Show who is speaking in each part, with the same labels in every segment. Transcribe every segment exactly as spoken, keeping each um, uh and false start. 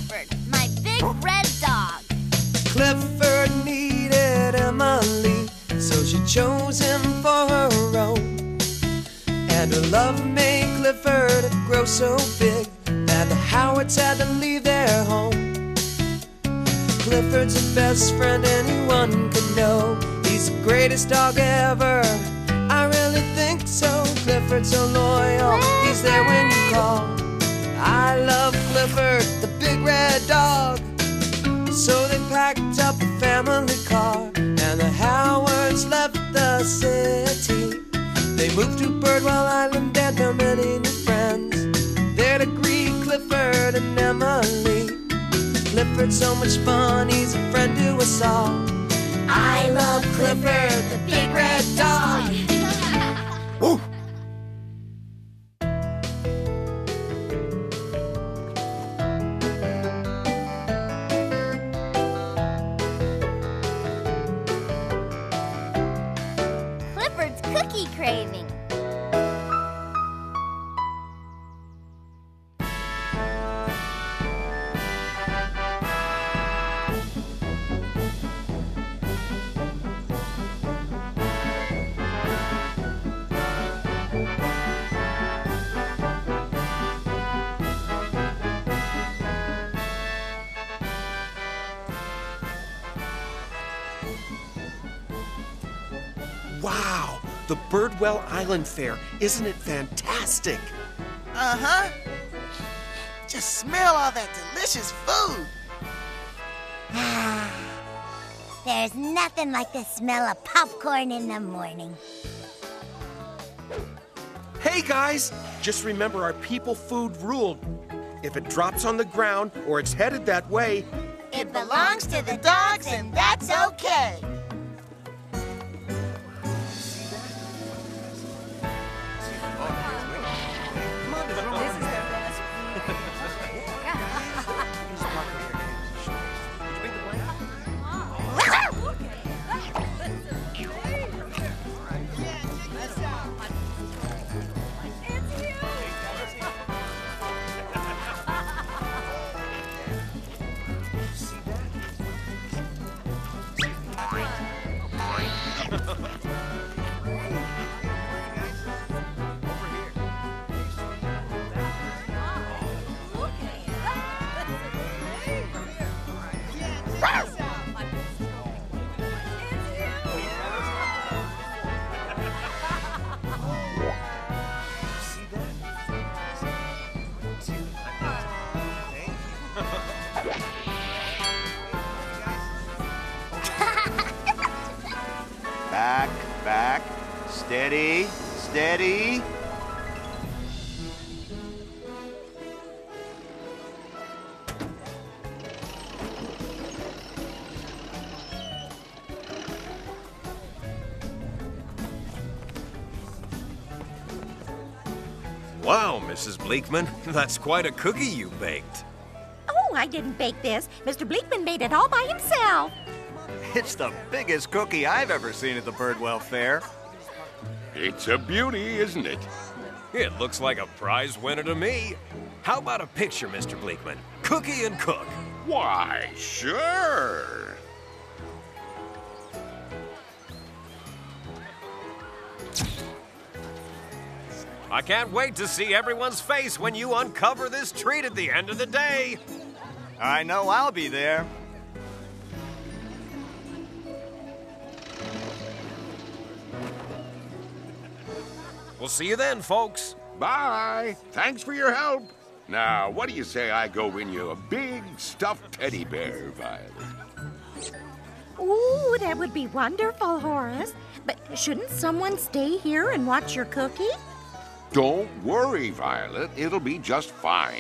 Speaker 1: Clifford, my big red dog.
Speaker 2: Clifford needed Emily, so she chose him for her own. And her love made Clifford grow so big that the Howards had to leave their home. Clifford's the best friend anyone could know. He's the greatest dog ever, I really think so. Clifford's so loyal, he's there when you call. I love Clifford, the big red dog. So they packed up the family car, and the Howards left the city. They moved to Birdwell Island and found many new friends there to greet Clifford and Emily. Clifford's so much fun, he's a friend to us all. I love Clifford, the big red dog. Woo!
Speaker 1: Clifford's cookie craving.
Speaker 3: Wow, the Birdwell Island Fair. Isn't it fantastic?
Speaker 4: Uh-huh. Just smell all that delicious food.
Speaker 1: There's nothing like the smell of popcorn in the morning.
Speaker 3: Hey, guys, just remember our people food rule. If it drops on the ground or it's headed that way,
Speaker 4: It belongs to the dogs, and that's okay.
Speaker 5: Back, back, steady, steady.
Speaker 6: Wow, Missus Bleakman, that's quite a cookie you baked.
Speaker 7: Oh, I didn't bake this. Mister Bleakman made it all by himself.
Speaker 5: It's the biggest cookie I've ever seen at the Birdwell Fair.
Speaker 8: It's a beauty, isn't it?
Speaker 6: It looks like a prize winner to me. How about a picture, Mister Bleakman? Cookie and cook.
Speaker 8: Why, sure.
Speaker 6: I can't wait to see everyone's face when you uncover this treat at the end of the day.
Speaker 5: I know I'll be there.
Speaker 6: We'll see you then, folks.
Speaker 8: Bye. Thanks for your help. Now, what do you say I go win you a big stuffed teddy bear, Violet?
Speaker 7: Ooh, that would be wonderful, Horace. But shouldn't someone stay here and watch your cookie?
Speaker 8: Don't worry, Violet. It'll be just fine.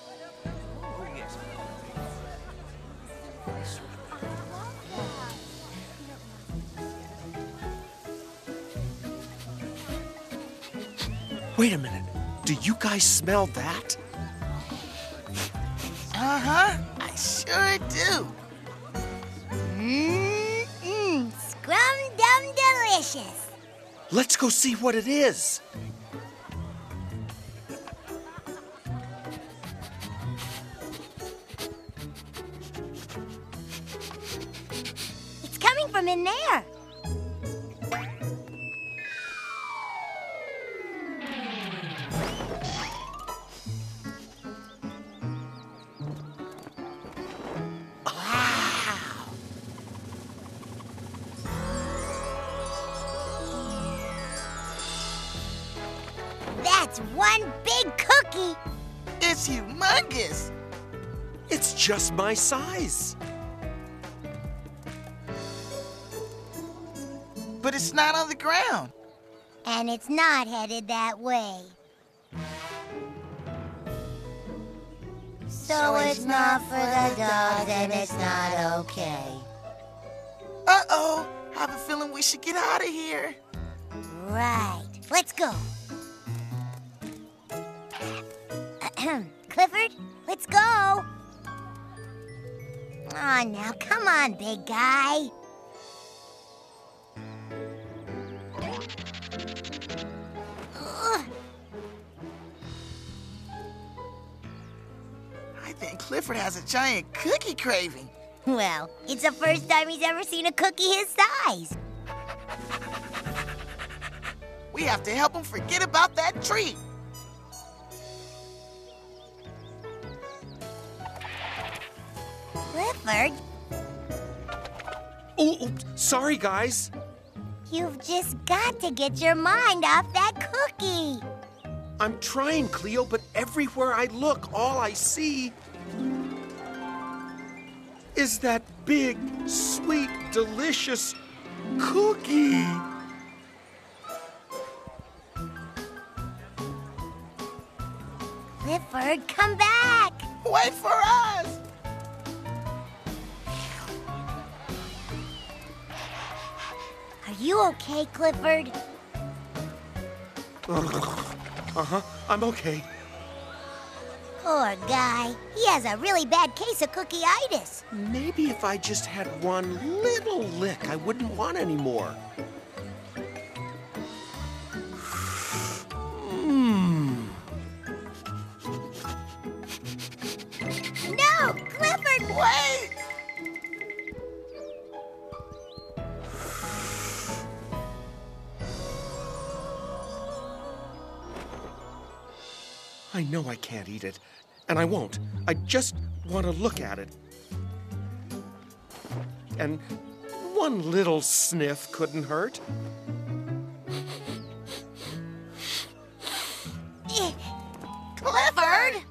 Speaker 3: Wait a minute. Do you guys smell that?
Speaker 4: Uh-huh. I sure do.
Speaker 1: Mmm, scrum-dum delicious.
Speaker 3: Let's go see what it is.
Speaker 1: from in there. That's one big cookie.
Speaker 4: It's humongous.
Speaker 3: It's just my size.
Speaker 4: But it's not on the ground.
Speaker 1: And it's not headed that way. So it's not for the dogs and it's not okay.
Speaker 4: Uh-oh. I have a feeling we should get out of here.
Speaker 1: Right. Let's go. Clifford, let's go. Aw, now come on, big guy. Ugh.
Speaker 4: I think Clifford has a giant cookie craving.
Speaker 1: Well, it's the first time he's ever seen a cookie his size.
Speaker 4: We have to help him forget about that treat.
Speaker 1: Clifford,
Speaker 3: Oh, oh, sorry, guys.
Speaker 1: you've just got to get your mind off that cookie.
Speaker 3: I'm trying, Cleo, but everywhere I look, all I see is that big, sweet, delicious cookie.
Speaker 1: Clifford, come back.
Speaker 4: Wait for us.
Speaker 1: Are you okay, Clifford?
Speaker 3: Uh-huh, I'm okay.
Speaker 1: Poor guy. He has a really bad case of cookie-itis.
Speaker 3: Maybe if I just had one little lick, I wouldn't want any more. Mmm.
Speaker 1: No, Clifford,
Speaker 4: Wait.
Speaker 3: I know I can't eat it, and I won't. I just want to look at it. And one little sniff couldn't hurt.
Speaker 1: Eh,
Speaker 4: Clifford!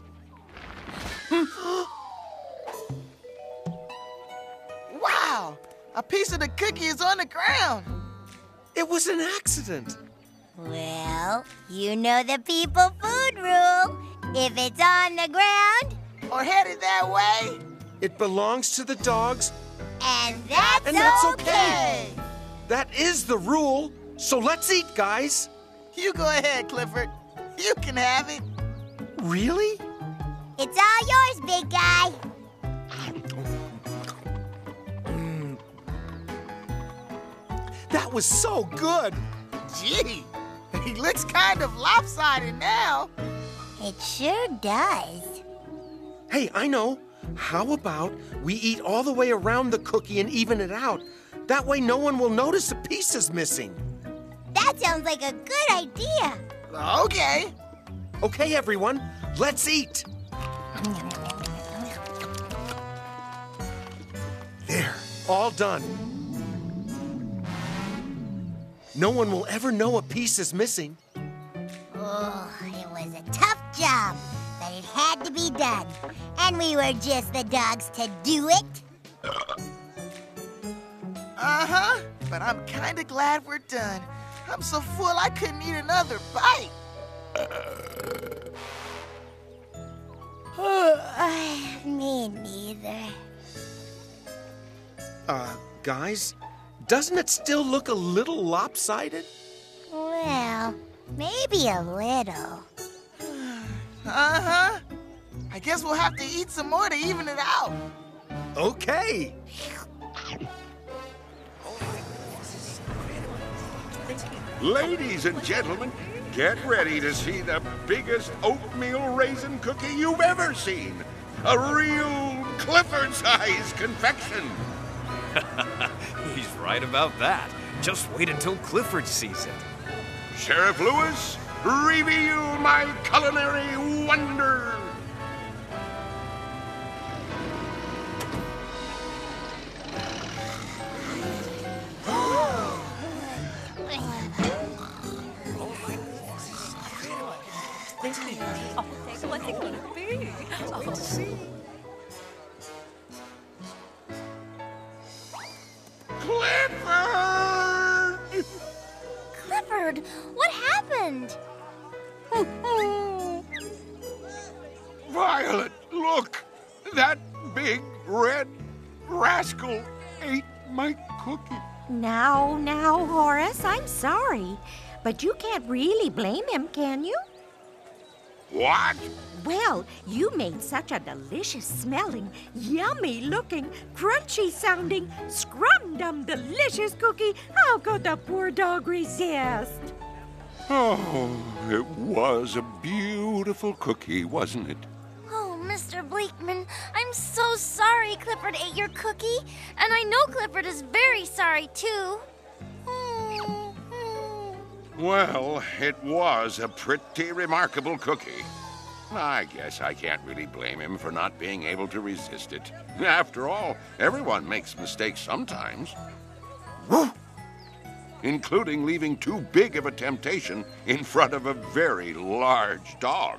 Speaker 4: Wow! A piece of the cookie is on the ground.
Speaker 3: It was an accident.
Speaker 1: Well, you know the people food rule. If it's on the ground,
Speaker 4: Or headed that way.
Speaker 3: It belongs to the dogs.
Speaker 1: and that's,
Speaker 3: And that's
Speaker 1: okay.
Speaker 3: okay. That is the rule. So let's eat, guys.
Speaker 4: You go ahead, Clifford. You can have it.
Speaker 3: Really?
Speaker 1: It's all yours, big guy.
Speaker 3: That was so good.
Speaker 4: Gee, he looks kind of lopsided now.
Speaker 1: It sure does.
Speaker 3: Hey, I know. How about we eat all the way around the cookie and even it out? That way no one will notice a piece is missing.
Speaker 1: That sounds like a good idea.
Speaker 4: Okay.
Speaker 3: Okay, everyone, let's eat. There, all done. No one will ever know a piece is missing.
Speaker 1: Oh, it was a tough job, but it had to be done. And we were just the dogs to do it.
Speaker 4: Uh-huh. But I'm kind of glad we're done. I'm so full I couldn't eat another bite.
Speaker 1: Me neither.
Speaker 3: Uh, guys, doesn't it still look a little lopsided?
Speaker 1: Well, maybe a little.
Speaker 4: Uh-huh. I guess we'll have to eat some more to even it out.
Speaker 3: Okay.
Speaker 8: Ladies and gentlemen, get ready to see the biggest oatmeal raisin cookie you've ever seen. A real Clifford-sized confection.
Speaker 6: He's right about that. Just wait until Clifford sees it.
Speaker 8: Sheriff Lewis, reveal my culinary wonder.
Speaker 9: What's it gonna be? Oh, see.
Speaker 8: Clifford!
Speaker 1: Clifford, what happened?
Speaker 8: Violet, look! That big red rascal ate my cookie.
Speaker 7: Now, now, Horace, I'm sorry. But you can't really blame him, can you?
Speaker 8: What?
Speaker 7: Well, you made such a delicious-smelling, yummy-looking, crunchy-sounding, scrum-dum delicious cookie. How could the poor dog resist?
Speaker 8: Oh, it was a beautiful cookie, wasn't it?
Speaker 1: Oh, Mister Bleakman, I'm so sorry Clifford ate your cookie. And I know Clifford is very sorry, too.
Speaker 8: Well, it was a pretty remarkable cookie. I guess I can't really blame him for not being able to resist it. After all, everyone makes mistakes sometimes. Including leaving too big of a temptation in front of a very large dog.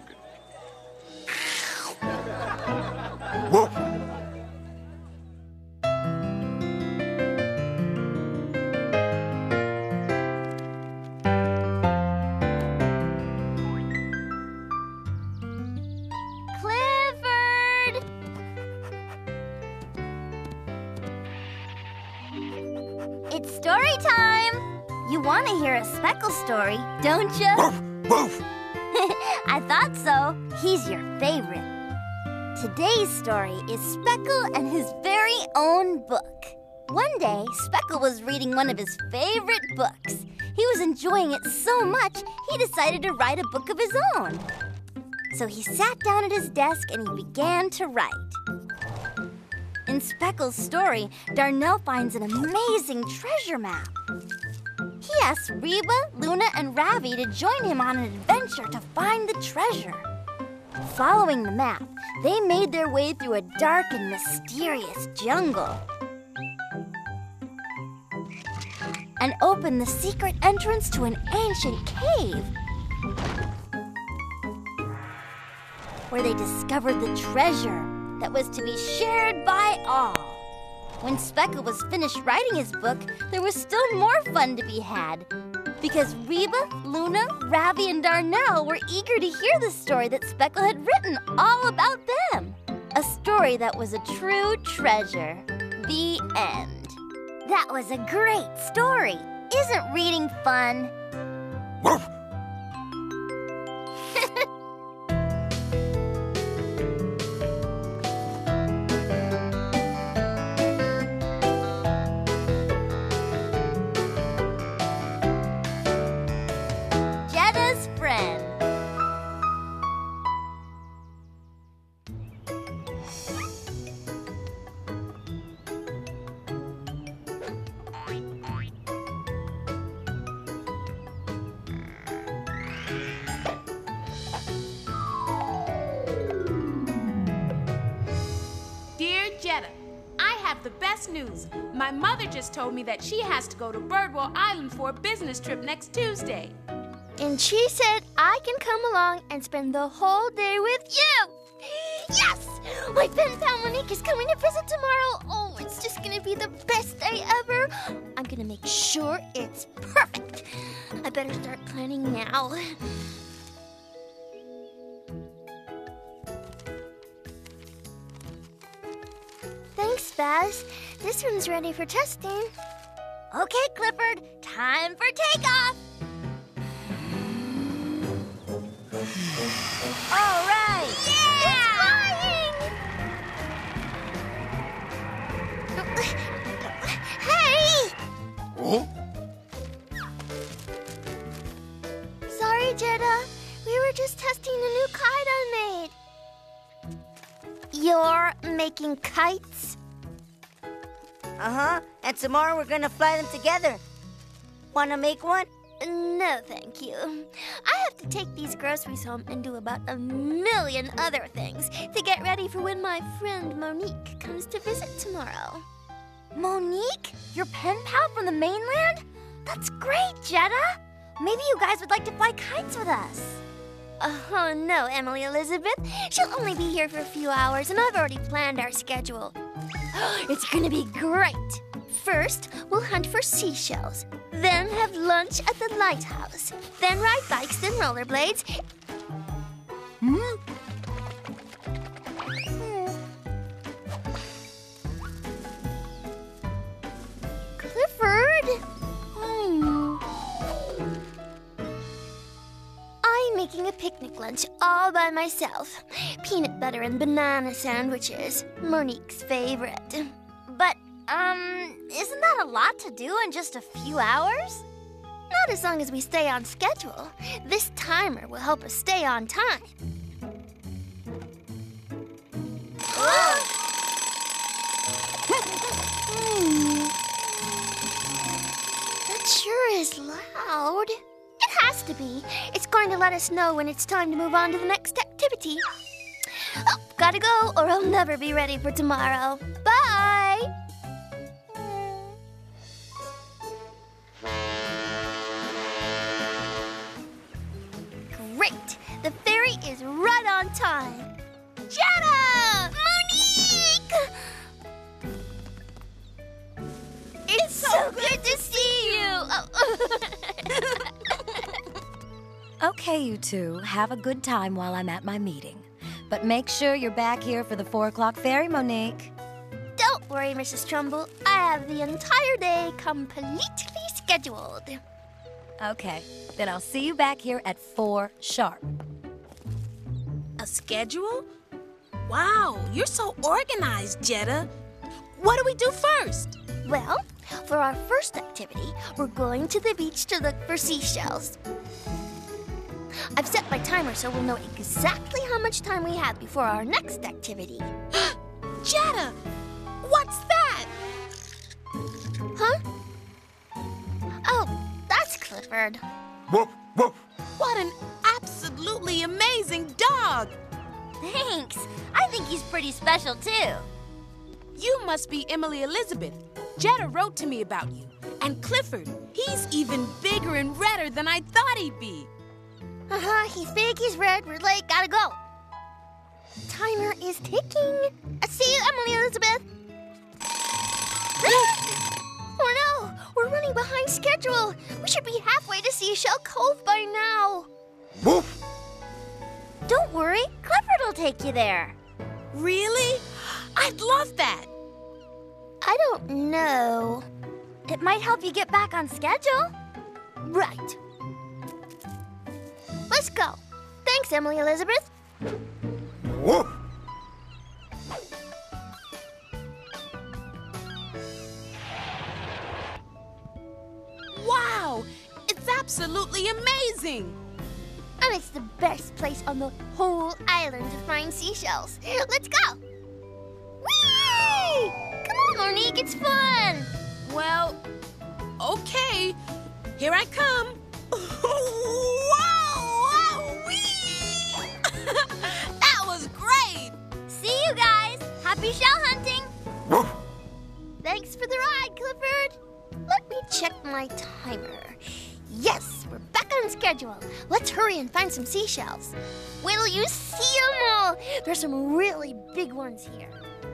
Speaker 1: It's story time! You want to hear a Speckle story, don't you?
Speaker 8: Woof, woof.
Speaker 1: I thought so. He's your favorite. Today's story is Speckle and his very own book. One day, Speckle was reading one of his favorite books. He was enjoying it so much, he decided to write a book of his own. So he sat down at his desk and he began to write. In Speckle's story, Darnell finds an amazing treasure map. He asks Reba, Luna, and Ravi to join him on an adventure to find the treasure. Following the map, they made their way through a dark and mysterious jungle and opened the secret entrance to an ancient cave where they discovered the treasure that was to be shared by all. When Speckle was finished writing his book, there was still more fun to be had. Because Reba, Luna, Ravi, and Darnell were eager to hear the story that Speckle had written all about them. A story that was a true treasure. The end. That was a great story. Isn't reading fun?
Speaker 8: Woof.
Speaker 1: Jetta's friend.
Speaker 10: Dear Jetta, I have the best news. My mother just told me that she has to go to Birdwell Island for a business trip next Tuesday.
Speaker 11: And she said I can come along and spend the whole day with you. Yes! My pen pal Monique is coming to visit tomorrow. Oh, it's just gonna be the best day ever. I'm gonna make sure it's perfect. I better start planning now. Thanks, Baz. This one's ready for testing.
Speaker 1: Okay, Clifford, time for takeoff. All right.
Speaker 11: Yeah! It's flying! Hey!
Speaker 8: Oh?
Speaker 11: Sorry, Jetta. We were just testing a new kite I made. You're making kites?
Speaker 12: Uh-huh. And tomorrow we're gonna fly them together. Wanna make one?
Speaker 11: No, thank you. I have to take these groceries home and do about a million other things to get ready for when my friend Monique comes to visit tomorrow.
Speaker 1: Monique? Your pen pal from the mainland? That's great, Jetta. Maybe you guys would like to fly kites with us.
Speaker 11: Oh, no, Emily Elizabeth. She'll only be here for a few hours, and I've already planned our schedule. It's gonna be great. First, we'll hunt for seashells, then have lunch at the lighthouse, then ride bikes, then rollerblades.
Speaker 1: Hmm?
Speaker 11: Clifford? Hmm. I'm making a picnic lunch all by myself. Peanut butter and banana sandwiches, Monique's favorite.
Speaker 1: But, um, isn't that a lot to do in just a few hours?
Speaker 11: Not as long as we stay on schedule. This timer will help us stay on time. Hmm. That sure is loud. It has to be. It's going to let us know when it's time to move on to the next activity. Oh, gotta go, or I'll never be ready for tomorrow. Bye! Great! The ferry is right on time. Jetta! Monique! It's so good to see you! Oh.
Speaker 13: Okay, you two, have a good time while I'm at my meeting. But make sure you're back here for the four o'clock ferry, Monique.
Speaker 11: Don't worry, Missus Trumbull. I have the entire day completely scheduled.
Speaker 13: Okay, then I'll see you back here at four sharp.
Speaker 14: A schedule? Wow, you're so organized, Jetta. What do we do first?
Speaker 11: Well, for our first activity, we're going to the beach to look for seashells. I've set my timer so we'll know exactly how much time we have before our next activity.
Speaker 14: Jetta, what's that?
Speaker 11: Huh? Oh, that's Clifford.
Speaker 8: Woof, woof.
Speaker 14: What an absolutely amazing dog!
Speaker 1: Thanks. I think he's pretty special, too.
Speaker 10: You must be Emily Elizabeth. Jetta wrote to me about you. And Clifford, he's even bigger and redder than I thought he'd be.
Speaker 11: Uh-huh, he's big, he's red, we're late, gotta go. Timer is ticking. Uh, see you, Emily Elizabeth. Oh no, we're running behind schedule. We should be halfway to Seashell Cove by now.
Speaker 8: Woof!
Speaker 1: Don't worry, Clifford will take you there.
Speaker 14: Really? I'd love that.
Speaker 11: I don't know.
Speaker 1: It might help you get back on schedule.
Speaker 11: Right. Let's go. Thanks, Emily Elizabeth.
Speaker 8: Woof!
Speaker 10: Wow, it's absolutely amazing.
Speaker 11: And it's the best place on the whole island to find seashells. Let's go. Whee! Come on, Monique, it's fun.
Speaker 10: Well, okay. Here I come. That was great!
Speaker 1: See you guys! Happy shell hunting!
Speaker 8: Woof.
Speaker 11: Thanks for the ride, Clifford. Let me check my timer. Yes, we're back on schedule. Let's hurry and find some seashells. Wait till you see them all. There's some really big ones here.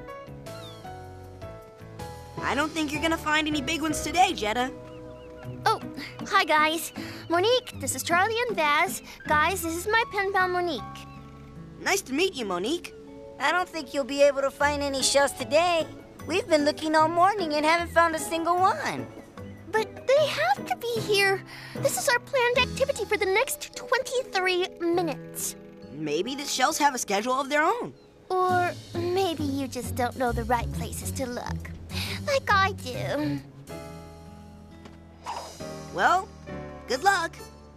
Speaker 12: I don't think you're gonna find any big ones today, Jetta.
Speaker 11: Oh, hi, guys. Monique, this is Charlie and Baz. Guys, this is my pen pal, Monique.
Speaker 12: Nice to meet you, Monique. I don't think you'll be able to find any shells today. We've been looking all morning and haven't found a single one.
Speaker 11: But they have to be here. This is our planned activity for the next twenty-three minutes.
Speaker 12: Maybe the shells have a schedule of their own.
Speaker 11: Or maybe you just don't know the right places to look. Like I do.
Speaker 12: Well, good luck.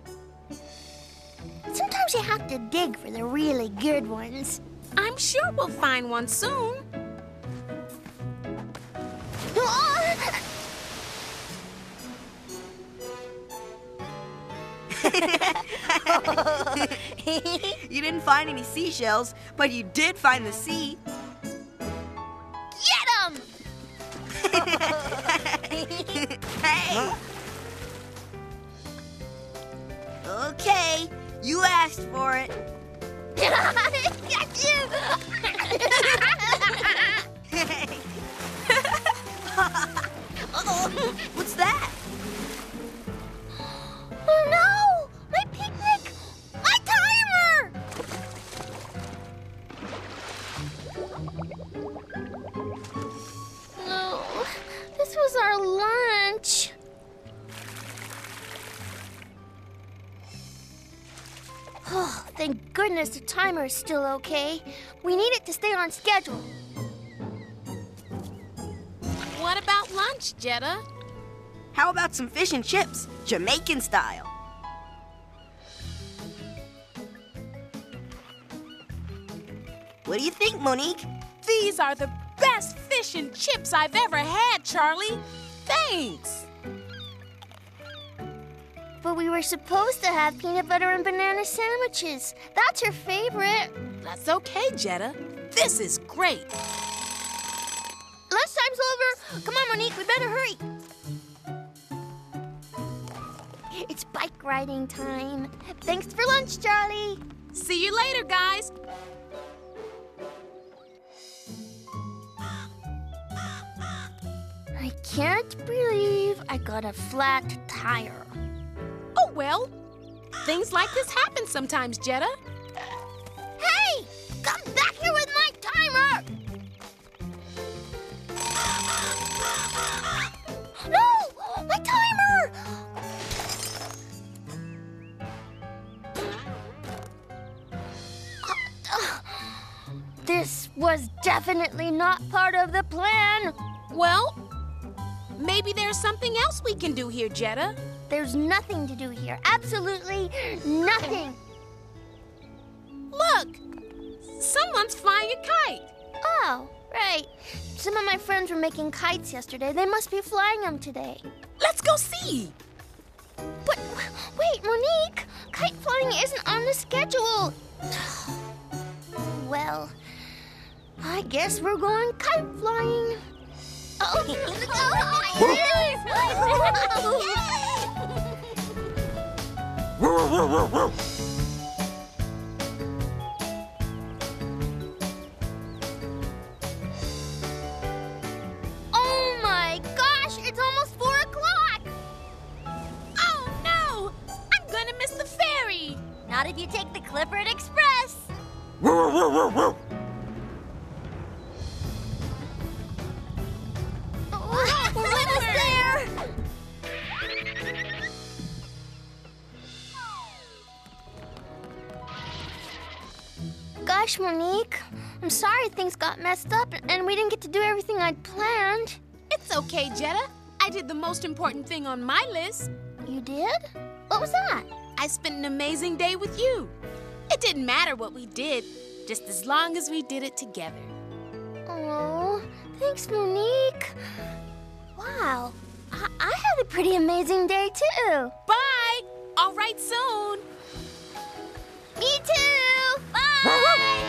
Speaker 11: Sometimes you have to dig for the really good ones.
Speaker 10: I'm sure we'll find one soon.
Speaker 11: Oh!
Speaker 15: You didn't find any seashells, but you did find the sea.
Speaker 11: Get him!
Speaker 15: Hey! Okay, you asked for it.
Speaker 11: Got you!
Speaker 15: Uh-oh, what's that?
Speaker 11: Oh no! My picnic! My timer! No, this was our lunch. Oh, thank goodness the timer is still okay. We need it to stay on schedule.
Speaker 14: What about lunch, Jetta?
Speaker 15: How about some fish and chips, Jamaican style? What do you think, Monique?
Speaker 14: These are the best fish and chips I've ever had, Charlie. Thanks.
Speaker 11: But we were supposed to have peanut butter and banana sandwiches. That's your favorite.
Speaker 14: That's okay, Jetta. This is great.
Speaker 11: Lunchtime's over. Come on, Monique, we better hurry. It's bike riding time. Thanks for lunch, Charlie.
Speaker 14: See you later, guys.
Speaker 11: I can't believe I got a flat tire.
Speaker 14: Oh, well, things like this happen sometimes, Jetta.
Speaker 11: Hey! Come back here with my timer! No! My timer! This was definitely not part of the plan.
Speaker 14: Well, maybe there's something else we can do here, Jetta.
Speaker 11: There's nothing to do here. Absolutely nothing.
Speaker 14: Look! Someone's flying a kite.
Speaker 11: Oh, right. Some of my friends were making kites yesterday. They must be flying them today.
Speaker 14: Let's go see.
Speaker 11: But wait, Monique. Kite flying isn't on the schedule. Well, I guess we're going kite flying. Oh, oh my gosh, it's almost four o'clock.
Speaker 14: Oh no, I'm gonna miss the ferry.
Speaker 1: Not if you take the Clifford Express.
Speaker 11: We're almost there! Gosh, Monique, I'm sorry things got messed up and we didn't get to do everything I'd planned.
Speaker 14: It's okay, Jetta. I did the most important thing on my list.
Speaker 11: You did? What was that?
Speaker 14: I spent an amazing day with you. It didn't matter what we did, just as long as we did it together.
Speaker 11: Oh, thanks, Monique. Wow, I, I had a pretty amazing day, too.
Speaker 14: Bye! All right soon.
Speaker 11: Me too! Bye!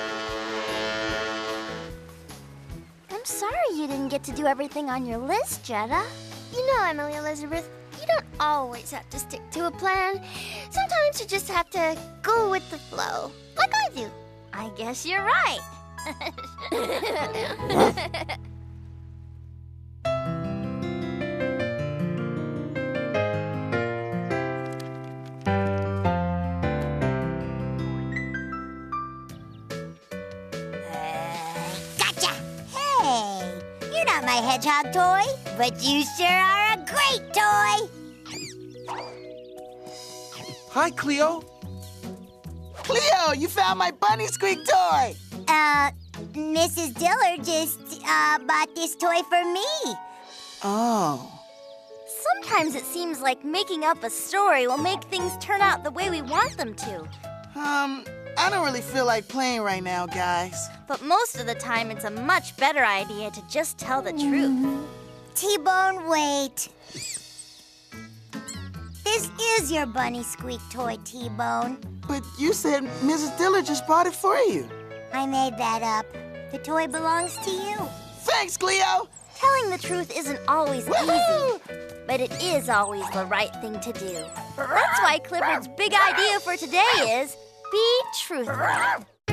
Speaker 11: I'm sorry you didn't get to do everything on your list, Jetta. You know, Emily Elizabeth, you don't always have to stick to a plan. Sometimes you just have to go with the flow, like I do.
Speaker 1: I guess you're right.
Speaker 16: My hedgehog toy, but you sure are a great toy.
Speaker 3: Hi, Cleo.
Speaker 4: Cleo, you found my bunny squeak toy.
Speaker 16: Uh, Missus Diller just uh, bought this toy for me.
Speaker 4: Oh.
Speaker 1: Sometimes it seems like making up a story will make things turn out the way we want them to.
Speaker 4: Um, I don't really feel like playing right now, guys.
Speaker 1: But most of the time, it's a much better idea to just tell the truth.
Speaker 16: T-Bone, wait. This This is your Bunny Squeak toy, T-Bone.
Speaker 4: But you said Missus Diller just bought it for you.
Speaker 16: I made that up. The toy belongs to you.
Speaker 4: Thanks, Cleo.
Speaker 1: Telling the truth isn't always easy, but it is always the right thing to do. That's why Clifford's big idea for today is be truthful.